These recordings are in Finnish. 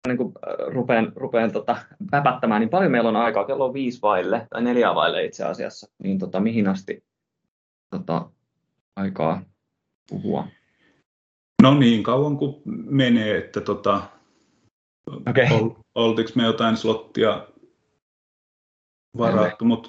niin kuin rupean päpättämään, niin paljon meillä on aikaa. Kello on 5 vaille, tai 4 vaille itse asiassa. Niin mihin asti aikaa puhua? No niin kauan kuin menee, että Okay. oltiinko me jotain slottia varattu, mutta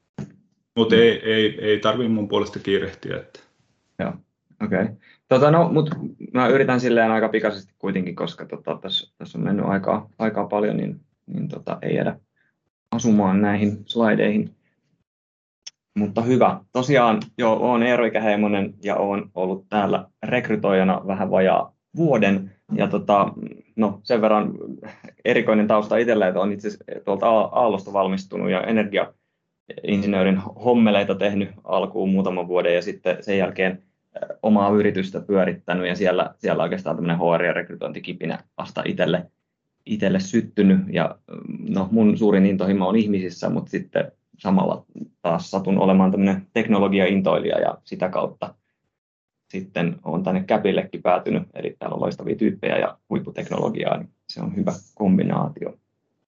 ei tarvitse mun puolesta kiirehtiä. Että. Joo, okei. Okay. No, mutta mä yritän silleen aika pikaisesti kuitenkin, koska tässä on mennyt aikaa paljon, niin ei jäädä asumaan näihin slaideihin. Mutta hyvä. Tosiaan olen Eero Heimonen ja olen ollut täällä rekrytoijana vähän vajaa vuoden. Ja sen verran erikoinen tausta itsellä, että olen itse tuolta Aallosta valmistunut ja energiainsinöörin hommeleita tehnyt alkuun muutaman vuoden ja sitten sen jälkeen omaa yritystä pyörittänyt ja siellä oikeastaan tämmöinen HR- ja rekrytointikipinä vasta itselle syttynyt. Ja mun suurin intohimo on ihmisissä, mutta sitten samalla taas satun olemaan tämmöinen teknologia-intoilija ja sitä kautta sitten olen tänne Käpillekin päätynyt, eli täällä on loistavia tyyppejä ja huipputeknologiaa, niin se on hyvä kombinaatio.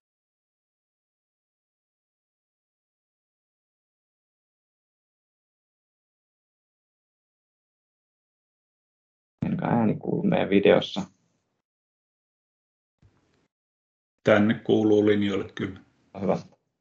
Enkä ääni kuuluu meidän videossa. Tänne kuuluu linjoille kyllä. Hyvä.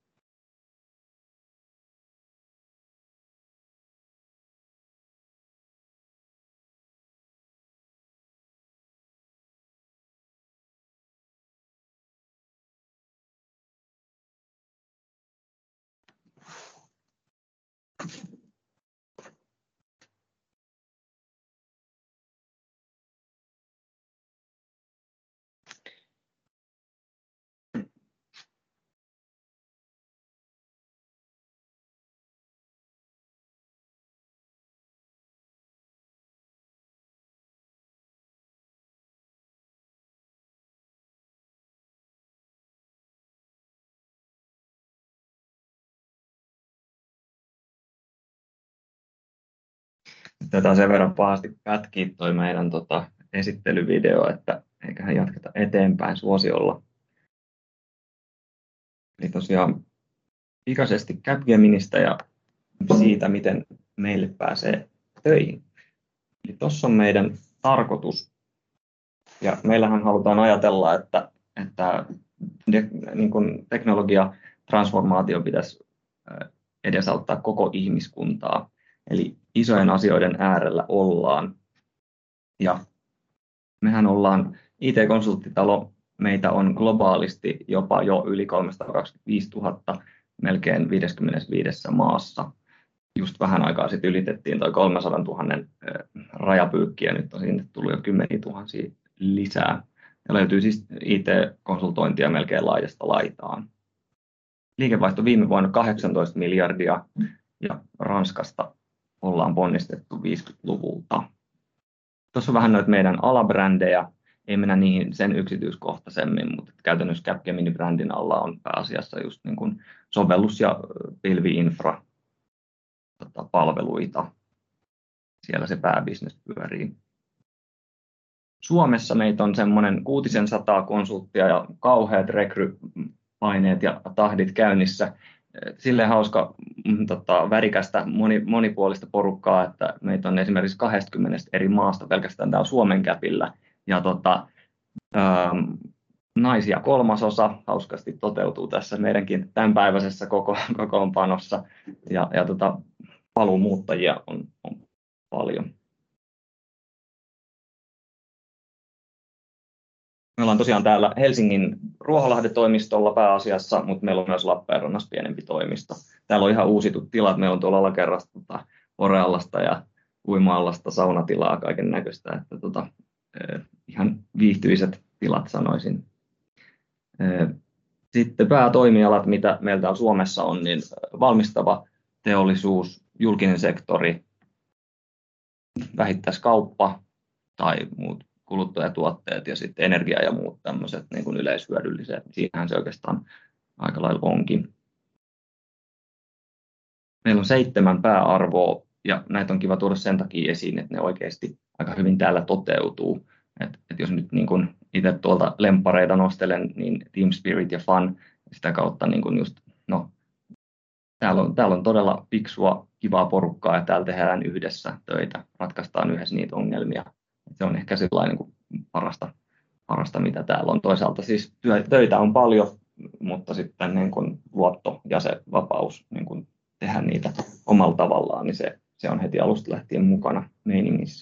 Tätä sen verran pahasti pätkii toi meidän esittelyvideo, että eiköhän jatketa eteenpäin suosiolla. Eli tosiaan pikaisesti Capgeministä ja siitä, miten meille pääsee töihin. Eli tuossa on meidän tarkoitus. Ja meillähän halutaan ajatella, että niin kuin teknologiatransformaatio pitäisi edesauttaa koko ihmiskuntaa. Eli isojen asioiden äärellä ollaan. Ja mehän ollaan IT-konsulttitalo. Meitä on globaalisti jopa jo yli 325 000, melkein 55 maassa. Just vähän aikaa sitten ylitettiin tuo 300 000 rajapyykki ja nyt on sinne tullut jo 10 000 lisää. Ja löytyy siis IT-konsultointia melkein laidasta laitaan. Liikevaihto viime vuonna 18 miljardia ja Ranskasta ollaan ponnistettu 50-luvulta. Tuossa on vähän noita meidän alabrändejä. Ei mennä niihin sen yksityiskohtaisemmin, mutta käytännössä Capgemini-brändin alla on pääasiassa just niin kuin sovellus- ja pilvi-infra palveluita. Siellä se pääbisnes pyörii. Suomessa meitä on semmoinen 600 konsulttia ja kauheat rekrypaineet ja tahdit käynnissä. Silleen hauska, värikästä, monipuolista porukkaa, että meitä on esimerkiksi 20 eri maasta pelkästään täällä Suomen Capillä. Ja naisia 1/3 hauskasti toteutuu tässä meidänkin tämänpäiväisessä kokoonpanossa. Ja paluumuuttajia on paljon. Me ollaan tosiaan täällä Helsingin Ruoholahden-toimistolla pääasiassa, mutta meillä on myös Lappeenrannassa pienempi toimisto. Täällä on ihan uusitut tilat. Meillä on tuolla alakerrassa Oreallasta ja uima-allasta, saunatilaa, kaiken näköistä. Että ihan viihtyiset tilat sanoisin. Sitten päätoimialat, mitä meiltä Suomessa on, niin valmistava teollisuus, julkinen sektori, vähittäiskauppa tai muut kuluttajatuotteet ja sitten energia ja muut tämmöiset niin kuin yleishyödylliset. Siinähän se oikeastaan aika lailla onkin. Meillä on 7 pääarvoa ja näitä on kiva tuoda sen takia esiin, että ne oikeasti aika hyvin täällä toteutuu. Et jos nyt niin kuin itse tuolta lemppareita nostelen, niin Team Spirit ja Fun, sitä kautta niin kuin just, no, täällä on todella fiksua, kivaa porukkaa ja täällä tehdään yhdessä töitä, ratkaistaan yhdessä niitä ongelmia. Se on ehkä sellainen niin kuin parasta, mitä täällä on. Toisaalta siis töitä on paljon, mutta sitten niin kuin luotto ja se vapaus niin kuin tehdä niitä omalla tavallaan, niin se on heti alusta lähtien mukana meiningissä.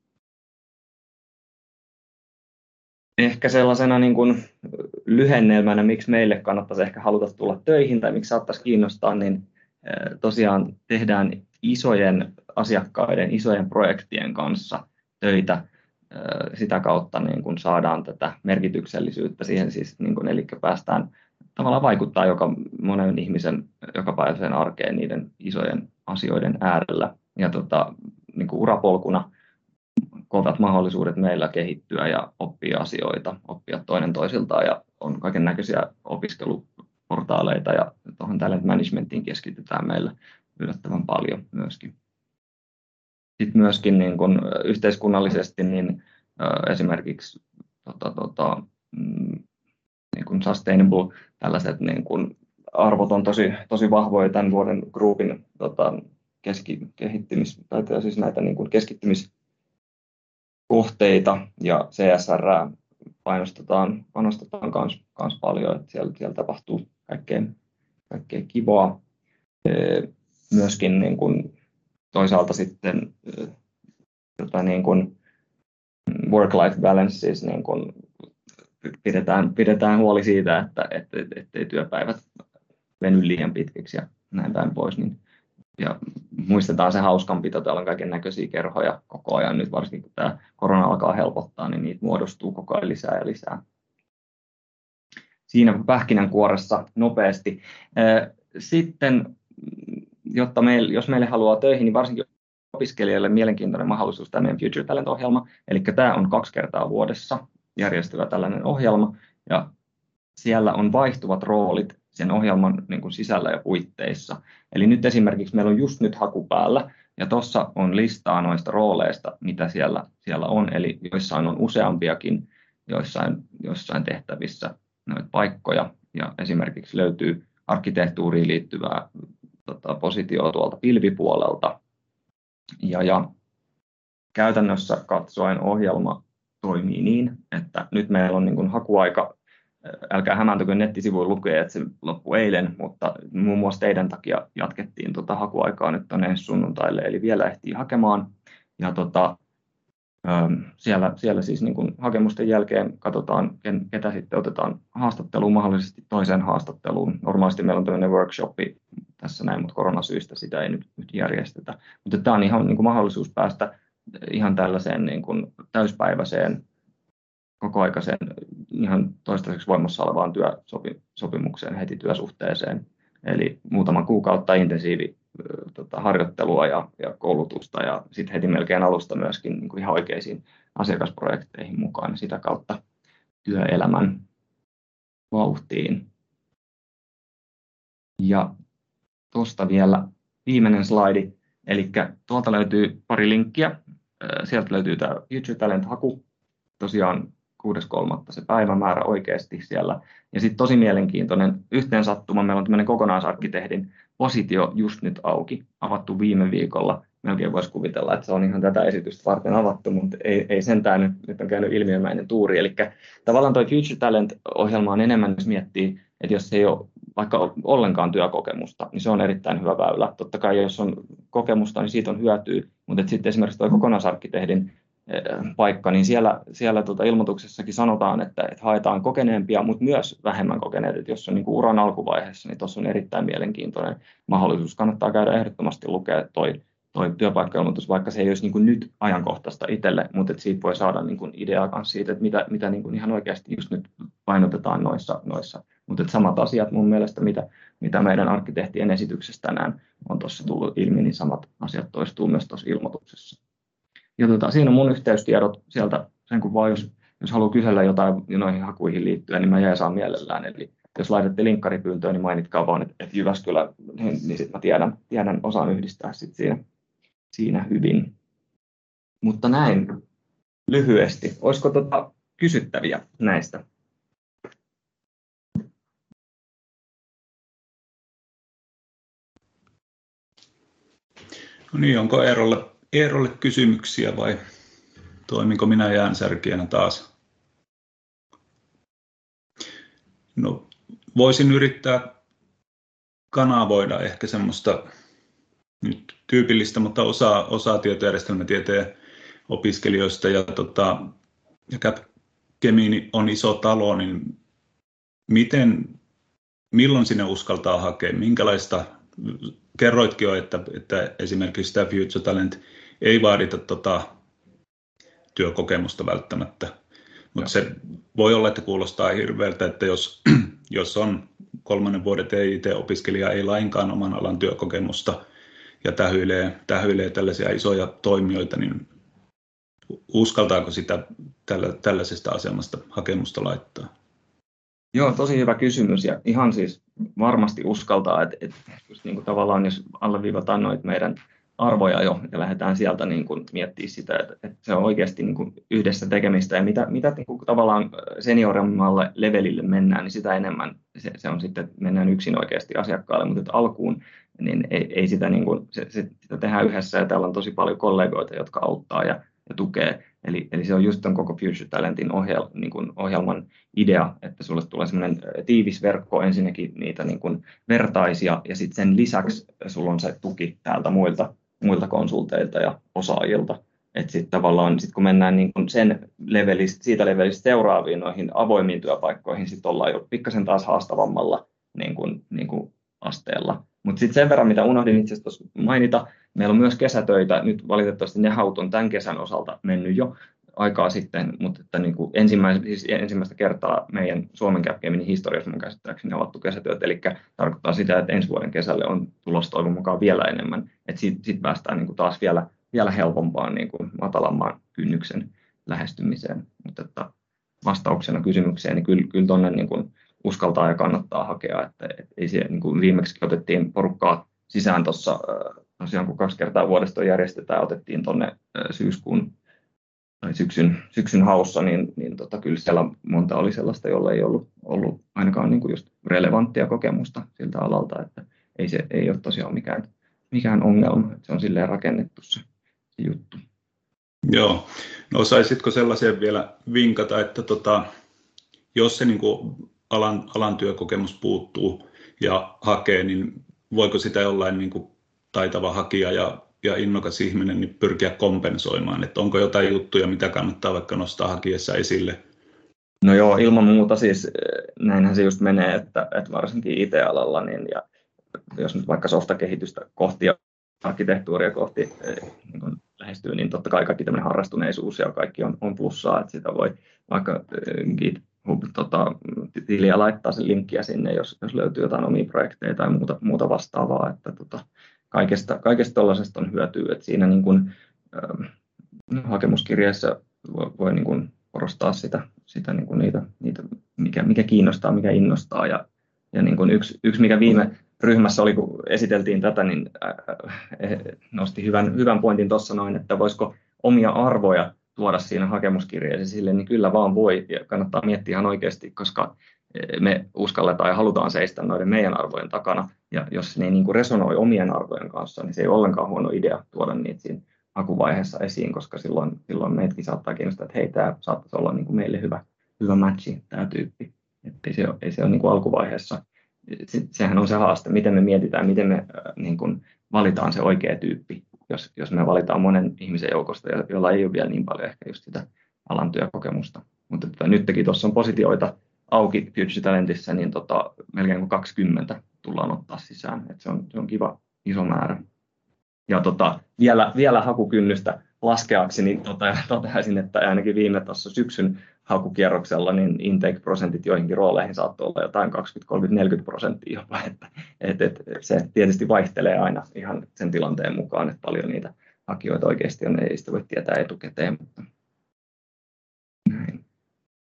Ehkä sellaisena niin kuin lyhennelmänä, miksi meille kannattaisi ehkä haluta tulla töihin tai miksi saattaisi kiinnostaa, niin tosiaan tehdään isojen asiakkaiden, isojen projektien kanssa töitä. Sitä kautta niin kuin saadaan tätä merkityksellisyyttä siihen, siis, niin kuin, eli päästään tavallaan vaikuttaa monen ihmisen jokapäiväiseen arkeen niiden isojen asioiden äärellä. Ja niin kuin urapolkuna kovat mahdollisuudet meillä kehittyä ja oppia asioita, oppia toinen toisiltaan ja on kaiken näköisiä opiskeluportaaleita ja tuohon talent managementiin keskitytään meillä yllättävän paljon myöskin. Sitten myöskin niin kun yhteiskunnallisesti niin esimerkiksi niin kun sustainable tällaiset niin kun arvot on tosi vahvoja tämän vuoden groupin siis näitä niin kun keskittymiskohteita ja CSR panostetaan kans paljon, että siellä tapahtuu kaikkea kivaa. Myöskin niin kun toisaalta sitten niin kun work-life balance, siis niin kun pidetään huoli siitä, ettei työpäivät veny liian pitkiksi ja näin päin pois. Ja muistetaan se hauskanpito, täällä on kaiken näköisiä kerhoja koko ajan. Nyt varsinkin kun tämä korona alkaa helpottaa, niin niitä muodostuu koko ajan lisää ja lisää. Siinä pähkinänkuoressa nopeasti. Sitten, jos meille haluaa töihin, niin varsinkin opiskelijoille mielenkiintoinen mahdollisuus tämä meidän Future Talent-ohjelma. Eli tämä on 2 kertaa vuodessa järjestyvä tällainen ohjelma, ja siellä on vaihtuvat roolit sen ohjelman niin kuin sisällä ja puitteissa. Eli nyt esimerkiksi meillä on just nyt haku päällä, ja tuossa on listaa noista rooleista, mitä siellä on, eli joissain on useampiakin, joissain tehtävissä noita paikkoja, ja esimerkiksi löytyy arkkitehtuuriin liittyvää positioa tuolta pilvipuolelta, ja käytännössä katsoen ohjelma toimii niin, että nyt meillä on niin kuin hakuaika, älkää hämääntykö nettisivuilla lukee, että se loppui eilen, mutta muun muassa teidän takia jatkettiin hakuaikaa nyt tuonne sunnuntaille, eli vielä ehtii hakemaan. Ja siellä siis niin kuin hakemusten jälkeen katsotaan, ketä sitten otetaan haastatteluun, mahdollisesti toiseen haastatteluun. Normaalisti meillä on tämmöinen workshopi tässä näin, mutta koronasyistä sitä ei nyt järjestetä. Mutta tämä on ihan niin kuin mahdollisuus päästä ihan tällaiseen niin kuin täyspäiväiseen, kokoaikaiseen, ihan toistaiseksi voimassa olevaan työsopimukseen, heti työsuhteeseen. Eli muutaman kuukautta harjoittelua ja koulutusta ja sitten heti melkein alusta myöskin niin kuin ihan oikeisiin asiakasprojekteihin mukaan sitä kautta työelämän vauhtiin. Ja tuosta vielä viimeinen slaidi, eli tuolta löytyy pari linkkiä. Sieltä löytyy tämä Future Talent-haku, tosiaan 6.3. se päivämäärä oikeasti siellä. Ja sitten tosi mielenkiintoinen yhteensattuma, meillä on tämmöinen kokonaisarkkitehdin positio just nyt auki, avattu viime viikolla. Melkein voisi kuvitella, että se on ihan tätä esitystä varten avattu, mutta ei sentään nyt on käynyt ilmiömäinen tuuri. Eli tavallaan tuo Future Talent-ohjelma on enemmän, jos miettii, että jos ei ole vaikka ollenkaan työkokemusta, niin se on erittäin hyvä väylä. Totta kai jos on kokemusta, niin siitä on hyötyä, mutta sitten esimerkiksi tuo kokonaisarkkitehdin paikka, niin siellä ilmoituksessakin sanotaan, että haetaan kokeneempia, mutta myös vähemmän kokeneet. Että jos on niin kuin uran alkuvaiheessa, niin tuossa on erittäin mielenkiintoinen mahdollisuus. Kannattaa käydä ehdottomasti lukea toi työpaikka-ilmoitus, vaikka se ei olisi niin kuin nyt ajankohtaista itselle, mutta että siitä voi saada niin kuin ideaa myös siitä, että mitä niin kuin ihan oikeasti just nyt painotetaan noissa. Mutta samat asiat mun mielestä, mitä meidän arkkitehtien esityksestä tänään on tuossa tullut ilmi, niin samat asiat toistuu myös tuossa ilmoituksessa. Ja siinä on mun yhteystiedot sieltä, sen kun vaan jos haluaa kysellä jotain noihin hakuihin liittyen, niin mä jeesaan mielellään. Eli jos laitatte linkkaripyyntöön, niin mainitkaa vaan, että Jyväskylä, niin sitten mä tiedän osaan yhdistää sit siinä hyvin. Mutta näin lyhyesti. Olisiko kysyttäviä näistä? No niin, onko Eerolle kysymyksiä vai toiminko minä jäänsärkijänä taas? No, voisin yrittää kanavoida ehkä semmoista nyt tyypillistä, mutta osa tietojärjestelmätieteen opiskelijoista ja Capgemini on iso talo, niin milloin sinne uskaltaa hakea, minkälaista, kerroitkin jo, että esimerkiksi tämä Future Talent ei vaadita työkokemusta välttämättä, mutta se voi olla, että kuulostaa hirveältä, että jos on 3. vuoden TIT-opiskelija, ei lainkaan oman alan työkokemusta ja tähyilee tällaisia isoja toimijoita, niin uskaltaako sitä tällaisesta asemasta hakemusta laittaa? Joo, tosi hyvä kysymys ja ihan siis varmasti uskaltaa, että just niin kuin tavallaan jos alleviivataan noita meidän arvoja jo ja lähdetään sieltä niin kuin miettimään sitä, että se on oikeasti niin kuin yhdessä tekemistä ja mitä niin kuin tavallaan seniorimmalle levelille mennään, niin sitä enemmän se on sitten, että mennään yksin oikeasti asiakkaalle, mutta alkuun niin ei sitä, niin kuin, sitä tehdään yhdessä ja täällä on tosi paljon kollegoita, jotka auttaa ja tukee. Eli se on just tämän koko Future Talentin niin kuin ohjelman idea, että sulle tulee semmoinen tiivis verkko, ensinnäkin niitä niin kuin vertaisia, ja sitten sen lisäksi sulla on se tuki täältä muilta konsulteilta ja osaajilta. Että sitten tavallaan, kun mennään niin kuin siitä levelistä seuraaviin noihin avoimiin työpaikkoihin, sitten ollaan jo pikkasen taas haastavammalla niin kuin asteella. Mutta sitten sen verran, mitä unohdin itse asiassa mainita, meillä on myös kesätöitä. Nyt valitettavasti ne haut on tämän kesän osalta mennyt jo aikaa sitten, mutta että niin kuin ensimmäistä kertaa meidän Suomen Capgeminin historiassa mun käsittääkseni avattu kesätyöt, eli tarkoittaa sitä, että ensi vuoden kesälle on tulossa toivon mukaan vielä enemmän, että sitten päästään niin kuin taas vielä helpompaan niin kuin matalamman kynnyksen lähestymiseen, mutta että vastauksena kysymykseen, niin kyllä tuonne niin kuin uskaltaa ja kannattaa hakea, että ei se, niin kuin viimeksi otettiin porukkaa sisään tuossa, tosiaan kun 2 kertaa vuodesta järjestetään, otettiin tuonne syksyn haussa, niin kyllä siellä monta oli sellaista, jolla ei ollut ainakaan niin kuin just relevanttia kokemusta siltä alalta, että ei ole tosiaan mikään ongelma, että se on silleen rakennettu se juttu. Joo, no osaisitko sellaisen vielä vinkata, että jos se niin kuin alan työkokemus puuttuu ja hakee, niin voiko sitä jollain niin kuin taitava hakija ja innokas ihminen niin pyrkiä kompensoimaan, että onko jotain juttuja, mitä kannattaa vaikka nostaa hakiessa esille? No joo, ilman muuta siis näinhän se just menee, että varsinkin IT-alalla, niin ja jos nyt vaikka softakehitystä kohti ja arkkitehtuuria kohti niin kun lähestyy, niin totta kai kaikki tämmöinen harrastuneisuus ja kaikki on plussaa, että sitä voi vaikka GitHub-tiliä laittaa sen linkkiä sinne, jos löytyy jotain omia projekteja tai muuta vastaavaa, että kaikesta tuollaisesta on hyötyä, että siinä niin kun, hakemuskirjeessä voi niin kun korostaa sitä niin kun niitä mikä kiinnostaa, mikä innostaa ja niin kun yksi mikä viime ryhmässä oli, kun esiteltiin tätä, niin nosti hyvän pointin tuossa noin, että voisiko omia arvoja tuoda siinä hakemuskirjeeseen sille, niin kyllä vaan voi ja kannattaa miettiä ihan oikeasti, koska me uskalletaan ja halutaan seistä noiden meidän arvojen takana ja jos ne ei niin kuin resonoi omien arvojen kanssa, niin se ei ole ollenkaan huono idea tuoda niitä siinä hakuvaiheessa esiin, koska silloin meitäkin saattaa kiinnostaa, että hei, tämä saattaisi olla niin kuin meille hyvä matchi, tämä tyyppi, että ei se ole niin kuin alkuvaiheessa. Sehän on se haaste, miten me mietitään, miten me niin kuin valitaan se oikea tyyppi, jos me valitaan monen ihmisen joukosta, jolla ei ole vielä niin paljon ehkä just sitä alan työkokemusta. Mutta nytkin tuossa on positioita auki Future Talentissa, niin melkein kuin 20 tullaan ottaa sisään, että se on kiva iso määrä. Ja vielä hakukynnystä laskeaksi, niin toteaisin, että ainakin viime tuossa syksyn hakukierroksella niin intake-prosentit joihinkin rooleihin saattoi olla jotain 20, 30, 40% jopa, että se tietysti vaihtelee aina ihan sen tilanteen mukaan, että paljon niitä hakijoita oikeasti on, ei sitä voi tietää etukäteen. Mutta näin.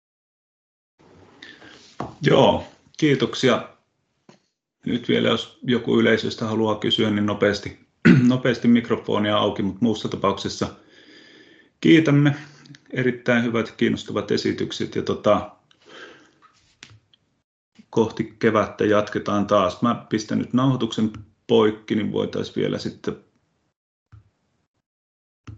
Joo, kiitoksia. Nyt vielä jos joku yleisöstä haluaa kysyä, niin nopeasti mikrofonia auki, mutta muussa tapauksessa kiitämme erittäin hyvät kiinnostavat esitykset ja kohti kevättä jatketaan taas. Mä pistän nyt nauhoituksen poikki, niin voitaisiin vielä sitten